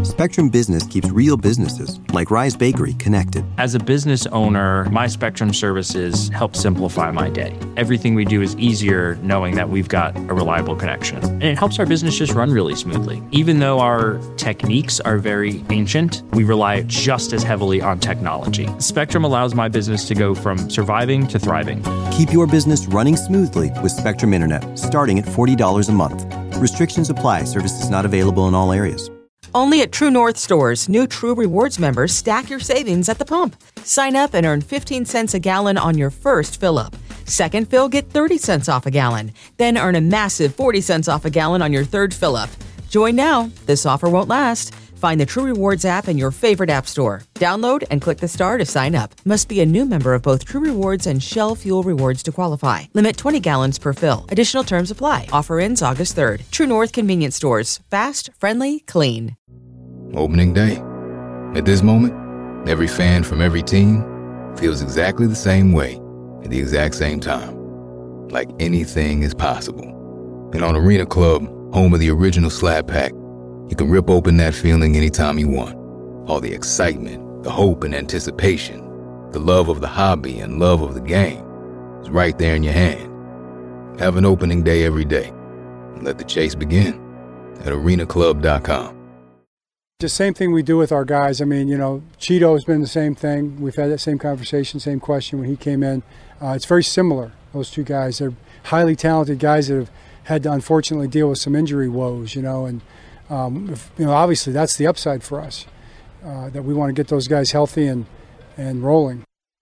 Spectrum Business keeps real businesses, like Rise Bakery, connected. As a business owner, my Spectrum services help simplify my day. Everything we do is easier knowing that we've got a reliable connection. And it helps our business just run really smoothly. Even though our techniques are very ancient, we rely just as heavily on technology. Spectrum allows my business to go from surviving to thriving. Keep your business running smoothly with Spectrum Internet, starting at $40 a month. Restrictions apply. Services not available in all areas. Only at True North stores, new True Rewards members stack your savings at the pump. Sign up and earn 15 cents a gallon on your first fill-up. Second fill, get 30 cents off a gallon. Then earn a massive 40 cents off a gallon on your third fill-up. Join now. This offer won't last. Find the True Rewards app in your favorite app store. Download and click the star to sign up. Must be a new member of both True Rewards and Shell Fuel Rewards to qualify. Limit 20 gallons per fill. Additional terms apply. Offer ends August 3rd. True North Convenience Stores. Fast, friendly, clean. Opening day. At this moment, every fan from every team feels exactly the same way at the exact same time. Like anything is possible. And on Arena Club, home of the original Slab Pack, you can rip open that feeling anytime you want. All the excitement, the hope and anticipation, the love of the hobby and love of the game is right there in your hand. Have an opening day every day. And let the chase begin at arenaclub.com. The same thing we do with our guys. I mean, Cheeto's been the same thing. We've had that same conversation, same question when he came in. It's very similar, those two guys. They're highly talented guys that have had to unfortunately deal with some injury woes, and obviously that's the upside for us, that we want to get those guys healthy and rolling.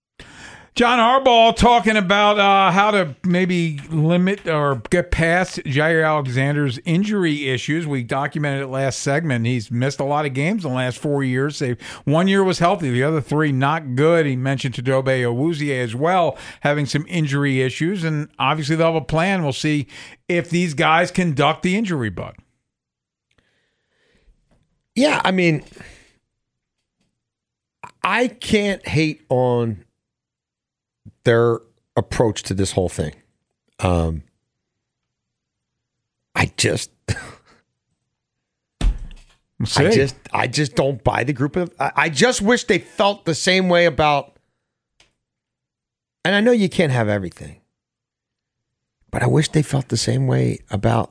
John Harbaugh talking about how to maybe limit or get past Jair Alexander's injury issues. We documented it last segment. He's missed a lot of games in the last 4 years. 1 year was healthy. The other 3 not good. He mentioned Chidobe Awuzie as well, having some injury issues. And obviously they'll have a plan. We'll see if these guys can duck the injury bug. Yeah, I mean, I can't hate on their approach to this whole thing. I just don't buy the group of. I just wish they felt the same way about. And I know you can't have everything, but I wish they felt the same way about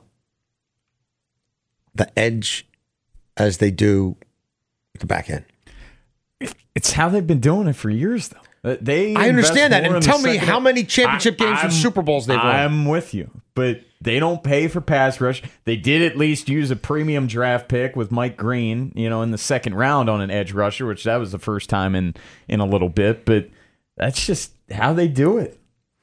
the edge as they do the back end. It's how they've been doing it for years, though. I understand that. And tell me how many championship games and Super Bowls they've won. I'm with you. But they don't pay for pass rush. They did at least use a premium draft pick with Mike Green, in the second round on an edge rusher, which that was the first time in a little bit. But that's just how they do it.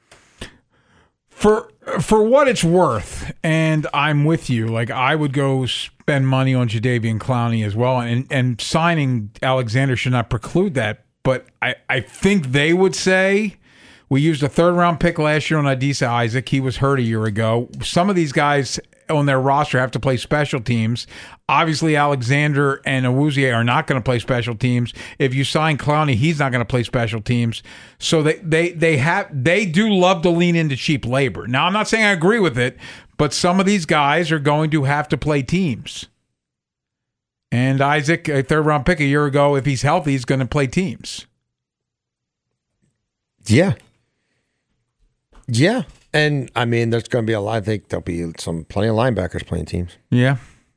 For what it's worth, and I'm with you, like I would go spend money on Jadeveon Clowney as well, and signing Alexander should not preclude that. But I think they would say, we used a third-round pick last year on Adisa Isaac. He was hurt a year ago. Some of these guys on their roster have to play special teams. Obviously, Alexander and Awuzie are not going to play special teams. If you sign Clowney, he's not going to play special teams. So they do love to lean into cheap labor. Now, I'm not saying I agree with it, but some of these guys are going to have to play teams. And Isaac, a third-round pick a year ago, if he's healthy, he's going to play teams. Yeah. Yeah. And, I mean, there's going to be I think there'll be plenty of linebackers playing teams. Yeah.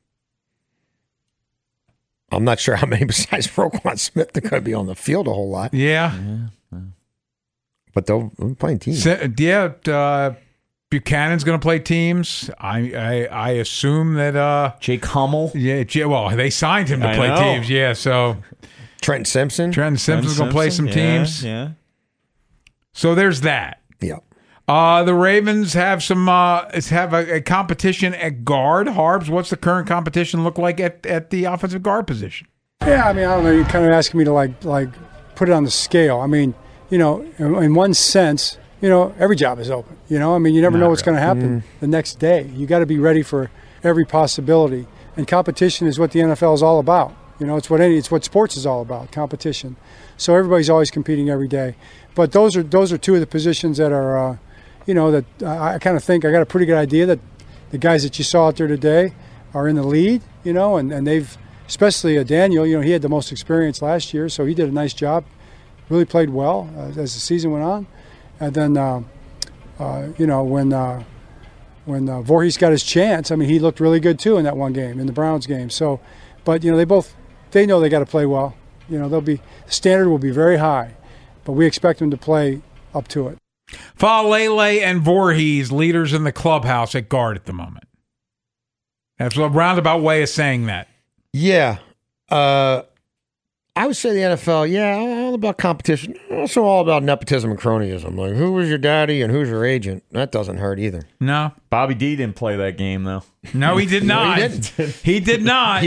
I'm not sure how many besides Roquan Smith are going to be on the field a whole lot. Yeah. But they'll be playing teams. Buchanan's going to play teams. I assume that Jake Hummel. Yeah, well, they signed him to play teams. Yeah, so Trenton Simpson's going to play some teams. Yeah. So there's that. Yeah. The Ravens have a competition at guard. Harbs, what's the current competition look like at the offensive guard position? Yeah, I mean, I don't know. You're kind of asking me to like put it on the scale. I mean, in one sense, every job is open. I mean, you never know what's going to happen the next day. You got to be ready for every possibility. And competition is what the NFL is all about. It's what sports is all about, competition. So everybody's always competing every day. But those are two of the positions that are, that I kind of think I got a pretty good idea that the guys that you saw out there today are in the lead, and they've especially Daniel. He had the most experience last year, so he did a nice job. Really played well as the season went on. And then, when Voorhees got his chance, he looked really good too in that one game, in the Browns game. So, but they know they got to play well. The standard will be very high, but we expect them to play up to it. Faalele and Voorhees, leaders in the clubhouse at guard at the moment. That's a roundabout way of saying that. Yeah. I would say the NFL, all about competition. Also all about nepotism and cronyism. Like, who was your daddy and who's your agent? That doesn't hurt either. No. Bobby D didn't play that game, though. No, he did not. No, he didn't. He did not.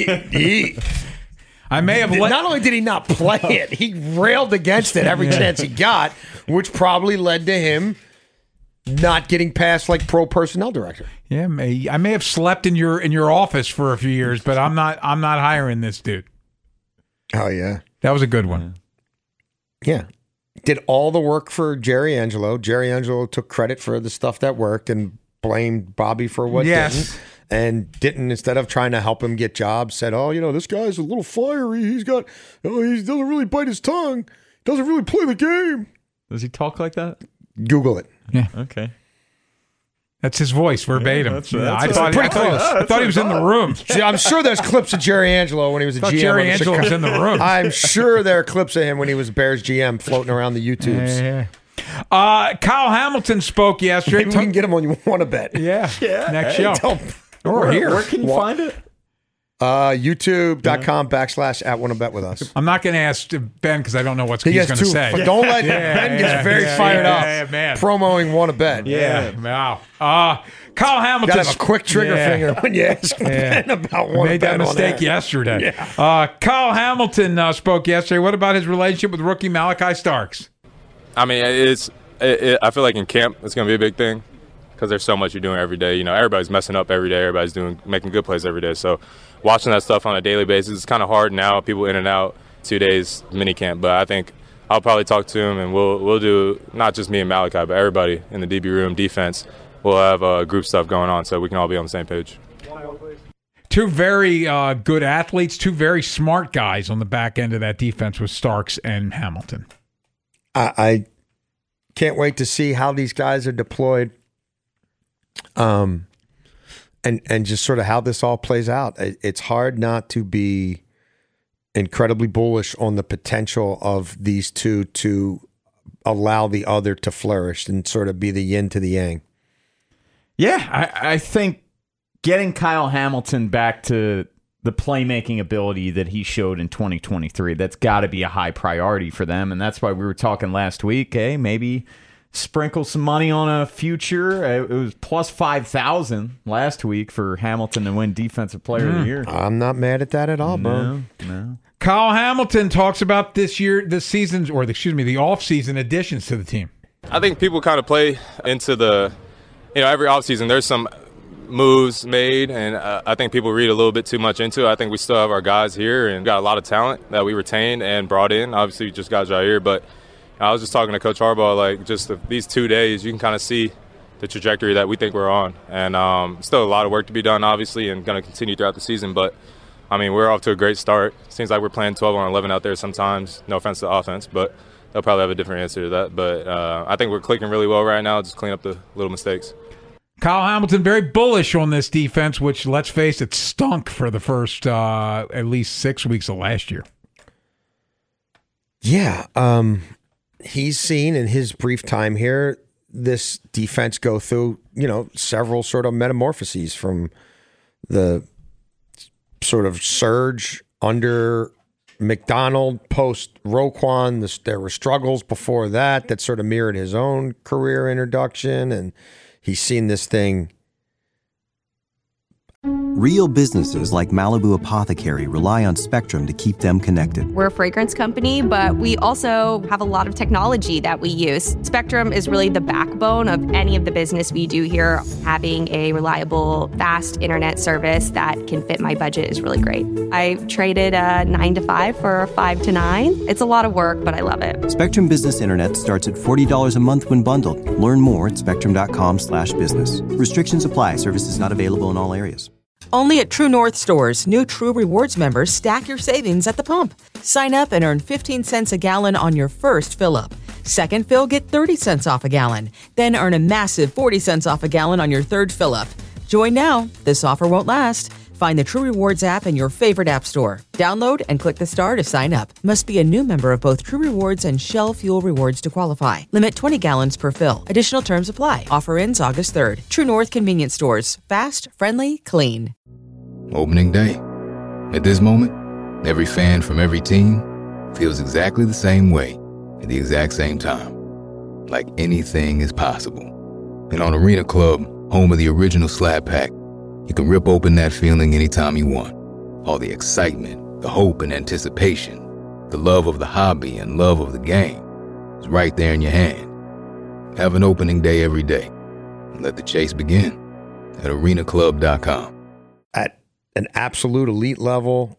I may have not only did he not play it, he railed against it every chance he got, which probably led to him not getting past like pro personnel director. Yeah, I may have slept in your office for a few years, but I'm not hiring this dude. Oh yeah, that was a good one. Yeah, did all the work for Jerry Angelo. Jerry Angelo took credit for the stuff that worked and blamed Bobby for what didn't. And didn't, instead of trying to help him get jobs, said, this guy's a little fiery. He doesn't really bite his tongue. Doesn't really play the game. Does he talk like that? Google it. Yeah. Okay. That's his voice, verbatim. That's I thought he was in the room. I'm sure there's clips of Jerry Angelo when he was a GM. Jerry Angelo was in the room. I'm sure there are clips of him when he was Bears GM floating around the YouTubes. Yeah. Kyle Hamilton spoke yesterday. Maybe we can get him on You Want to Bet. Yeah. Next show. Or here. Where can you find it? YouTube.com/@wanna-bet with us. I'm not going to ask Ben because I don't know what he's going to say. Don't let Ben gets very fired up. Man. Promoting Want to Bet. Wow. Kyle Hamilton. Got to have a quick trigger finger when you ask Ben about Want to Bet. Made that mistake yesterday. Kyle Hamilton spoke yesterday. What about his relationship with rookie Malachi Starks? I feel like in camp it's going to be a big thing. Because there's so much you're doing every day. Everybody's messing up every day. Everybody's making good plays every day. So watching that stuff on a daily basis is kind of hard now. People in and out, 2 days mini camp. But I think I'll probably talk to him, and we'll do, not just me and Malachi, but everybody in the DB room, defense. We'll have group stuff going on so we can all be on the same page. Two very good athletes, two very smart guys on the back end of that defense with Starks and Hamilton. I can't wait to see how these guys are deployed. And just sort of how this all plays out. It's hard not to be incredibly bullish on the potential of these two to allow the other to flourish and sort of be the yin to the yang. Yeah, I think getting Kyle Hamilton back to the playmaking ability that he showed in 2023, that's got to be a high priority for them. And that's why we were talking last week, maybe sprinkle some money on a future. It was plus 5,000 last week for Hamilton to win Defensive Player of the Year. I'm not mad at that at all, bro. No. Kyle Hamilton talks about the off-season additions to the team. I think people kind of play into every offseason there's some moves made, and I think people read a little bit too much into it. I think we still have our guys here and got a lot of talent that we retained and brought in. Obviously, we just got Jair, but I was just talking to Coach Harbaugh, these 2 days, you can kind of see the trajectory that we think we're on. And still a lot of work to be done, obviously, and going to continue throughout the season. But, we're off to a great start. Seems like we're playing 12 on 11 out there sometimes. No offense to the offense, but they'll probably have a different answer to that. But I think we're clicking really well right now, just clean up the little mistakes. Kyle Hamilton very bullish on this defense, which, let's face it, stunk for the first at least 6 weeks of last year. Yeah, he's seen in his brief time here this defense go through, several sort of metamorphoses from the sort of surge under McDonald post Roquan. There were struggles before that sort of mirrored his own career introduction, and he's seen this thing. Real businesses like Malibu Apothecary rely on Spectrum to keep them connected. We're a fragrance company, but we also have a lot of technology that we use. Spectrum is really the backbone of any of the business we do here. Having a reliable, fast internet service that can fit my budget is really great. I traded a 9 to 5 for a 5 to 9. It's a lot of work, but I love it. Spectrum Business Internet starts at $40 a month when bundled. Learn more at spectrum.com/business. Restrictions apply. Services not available in all areas. Only at True North stores, new True Rewards members stack your savings at the pump. Sign up and earn 15 cents a gallon on your first fill-up. Second fill, get 30 cents off a gallon. Then earn a massive 40 cents off a gallon on your third fill-up. Join now. This offer won't last. Find the True Rewards app in your favorite app store. Download and click the star to sign up. Must be a new member of both True Rewards and Shell Fuel Rewards to qualify. Limit 20 gallons per fill. Additional terms apply. Offer ends August 3rd. True North Convenience Stores. Fast, friendly, clean. Opening day. At this moment, every fan from every team feels exactly the same way at the exact same time. Like anything is possible. And on Arena Club, home of the original Slab Pack, you can rip open that feeling anytime you want. All the excitement, the hope and anticipation, the love of the hobby and love of the game is right there in your hand. Have an opening day every day. And let the chase begin at arenaclub.com. At an absolute elite level,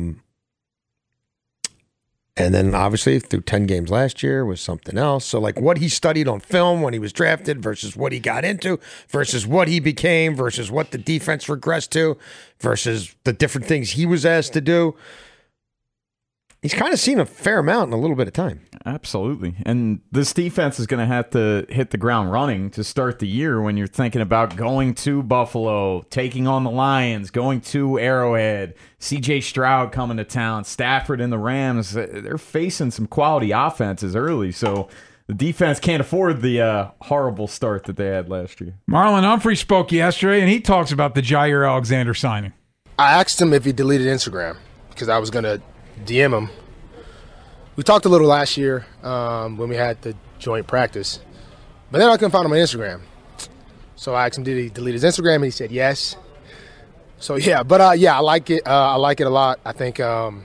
and then obviously through 10 games last year was something else. So like what he studied on film when he was drafted versus what he got into versus what he became versus what the defense regressed to versus the different things he was asked to do. He's kind of seen a fair amount in a little bit of time. Absolutely. And this defense is going to have to hit the ground running to start the year when you're thinking about going to Buffalo, taking on the Lions, going to Arrowhead, C.J. Stroud coming to town, Stafford and the Rams. They're facing some quality offenses early, so the defense can't afford the horrible start that they had last year. Marlon Humphrey spoke yesterday, and he talks about the Jair Alexander signing. I asked him if he deleted Instagram because I was going to DM him. We talked a little last year when we had the joint practice, but then I couldn't find him on Instagram. So I asked him, did he delete his Instagram? And he said yes. So yeah, but yeah, I like it. I like it a lot. I think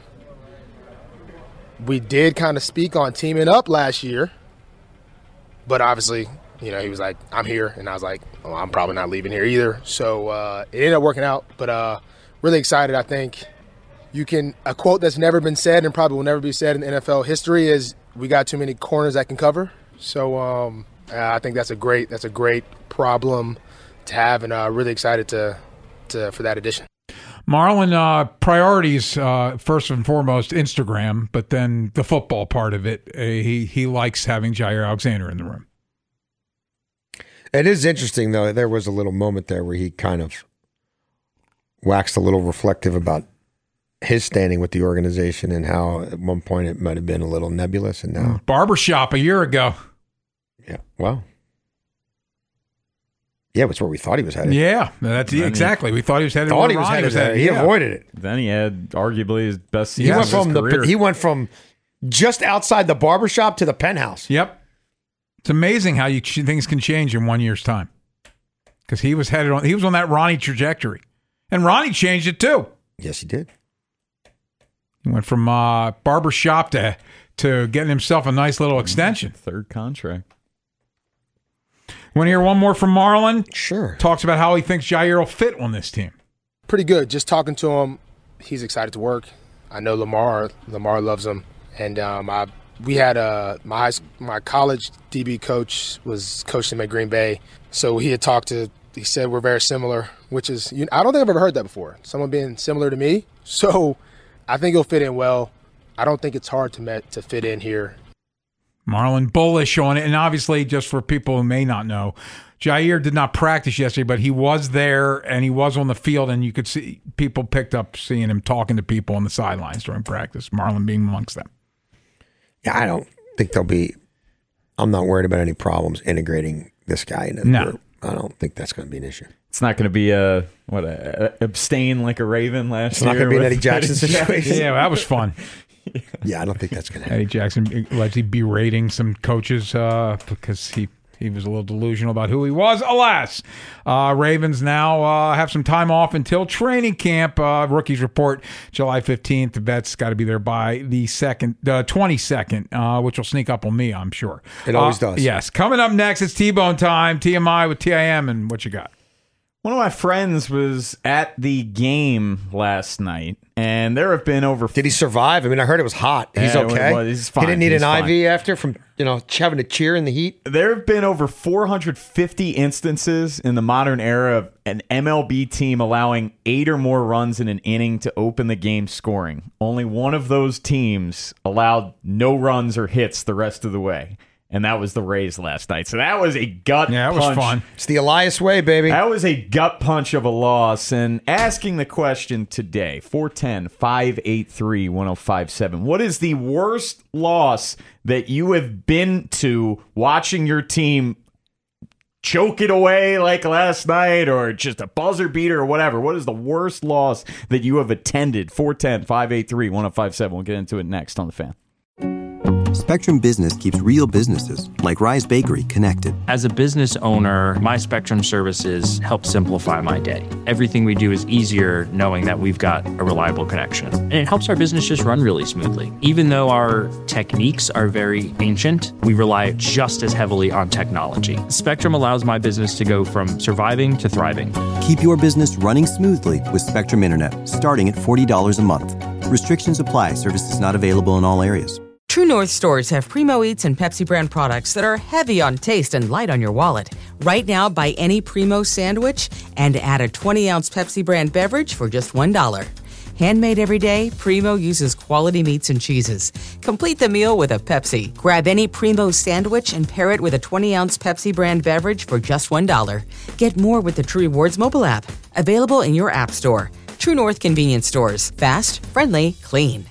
we did kind of speak on teaming up last year, but obviously, you know, he was like, I'm here, and I was like, well, I'm probably not leaving here either. So it ended up working out, but really excited. I think a quote that's never been said and probably will never be said in NFL history is, we got too many corners that can cover. So I think that's a great problem to have, and really excited for that addition. Marlon, priorities, first and foremost, Instagram, but then the football part of it. He likes having Jair Alexander in the room. It is interesting, though. There was a little moment there where he kind of waxed a little reflective about his standing with the organization and how at one point it might have been a little nebulous, and now barbershop a year ago. Yeah, well, yeah, it's where we thought he was headed. Yeah, that's exactly. We thought he was headed. He avoided it. Then he had arguably his best season of his career. He went from just outside the barbershop to the penthouse. Yep, it's amazing how things can change in 1 year's time. Because he was on that Ronnie trajectory, and Ronnie changed it too. Yes, he did. He went from barbershop to getting himself a nice little extension. Third contract. Want to hear one more from Marlon? Sure. Talks about how he thinks Jair will fit on this team. Pretty good. Just talking to him, he's excited to work. I know Lamar loves him. And we had my college DB coach was coaching him at Green Bay. So he said we're very similar, which is, I don't think I've ever heard that before. Someone being similar to me. So I think he'll fit in well. I don't think it's hard to fit in here. Marlon bullish on it. And obviously, just for people who may not know, Jair did not practice yesterday, but he was there and he was on the field, and you could see people picked up seeing him talking to people on the sidelines during practice, Marlon being amongst them. Yeah, I don't think I'm not worried about any problems integrating this guy into the group. I don't think that's going to be an issue. It's not going to be abstain like a Raven last year. It's not going to be an Eddie Jackson situation. Yeah, that was fun. Yeah, I don't think that's going to happen. Eddie Jackson allegedly berating some coaches because he was a little delusional about who he was. Alas, Ravens now have some time off until training camp. Rookies report July 15th. The bet's got to be there by the 22nd, which will sneak up on me, I'm sure. It always does. Yes. Coming up next, it's T-Bone time. TMI with TIM, and what you got? One of my friends was at the game last night, and there have been over... Did he survive? I mean, I heard it was hot. He's okay? He's fine. He didn't need He's an fine. IV after from, having to cheer in the heat? There have been over 450 instances in the modern era of an MLB team allowing 8 or more runs in an inning to open the game scoring. Only one of those teams allowed no runs or hits the rest of the way. And that was the Rays last night. So that was a gut punch. Yeah, it was fun. It's the Elias way, baby. That was a gut punch of a loss. And asking the question today, 410-583-1057. What is the worst loss that you have been to watching your team choke it away like last night, or just a buzzer beater or whatever? What is the worst loss that you have attended? 410-583-1057. We'll get into it next on The Fan. Spectrum Business keeps real businesses, like Rise Bakery, connected. As a business owner, my Spectrum services help simplify my day. Everything we do is easier knowing that we've got a reliable connection. And it helps our business just run really smoothly. Even though our techniques are very ancient, we rely just as heavily on technology. Spectrum allows my business to go from surviving to thriving. Keep your business running smoothly with Spectrum Internet, starting at $40 a month. Restrictions apply. Services not available in all areas. True North stores have Primo Eats and Pepsi brand products that are heavy on taste and light on your wallet. Right now, buy any Primo sandwich and add a 20-ounce Pepsi brand beverage for just $1. Handmade every day, Primo uses quality meats and cheeses. Complete the meal with a Pepsi. Grab any Primo sandwich and pair it with a 20-ounce Pepsi brand beverage for just $1. Get more with the True Rewards mobile app. Available in your app store. True North convenience stores. Fast, friendly, clean.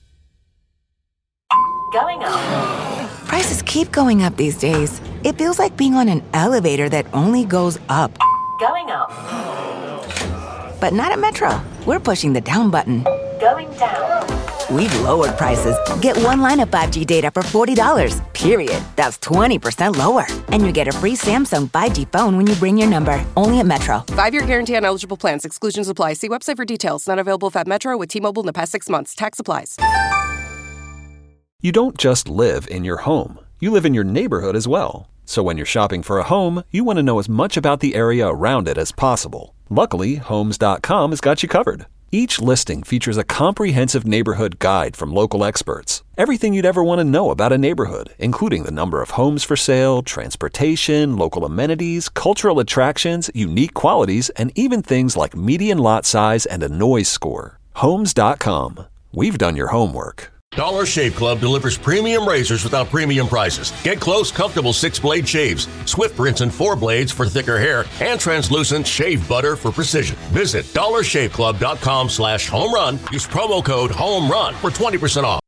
Going up. Prices keep going up these days. It feels like being on an elevator that only goes up. Going up. But not at Metro. We're pushing the down button. Going down. We've lowered prices. Get one line of 5G data for $40, period. That's 20% lower. And you get a free Samsung 5G phone when you bring your number. Only at Metro. 5-year guarantee on eligible plans. Exclusions apply. See website for details. Not available at Metro with T-Mobile in the past 6 months. Tax applies. You don't just live in your home. You live in your neighborhood as well. So when you're shopping for a home, you want to know as much about the area around it as possible. Luckily, Homes.com has got you covered. Each listing features a comprehensive neighborhood guide from local experts. Everything you'd ever want to know about a neighborhood, including the number of homes for sale, transportation, local amenities, cultural attractions, unique qualities, and even things like median lot size and a noise score. Homes.com. We've done your homework. Dollar Shave Club delivers premium razors without premium prices. Get close, comfortable 6-blade shaves, swift rinse and 4 blades for thicker hair, and translucent shave butter for precision. Visit dollarshaveclub.com/homerun. Use promo code HOMERUN for 20% off.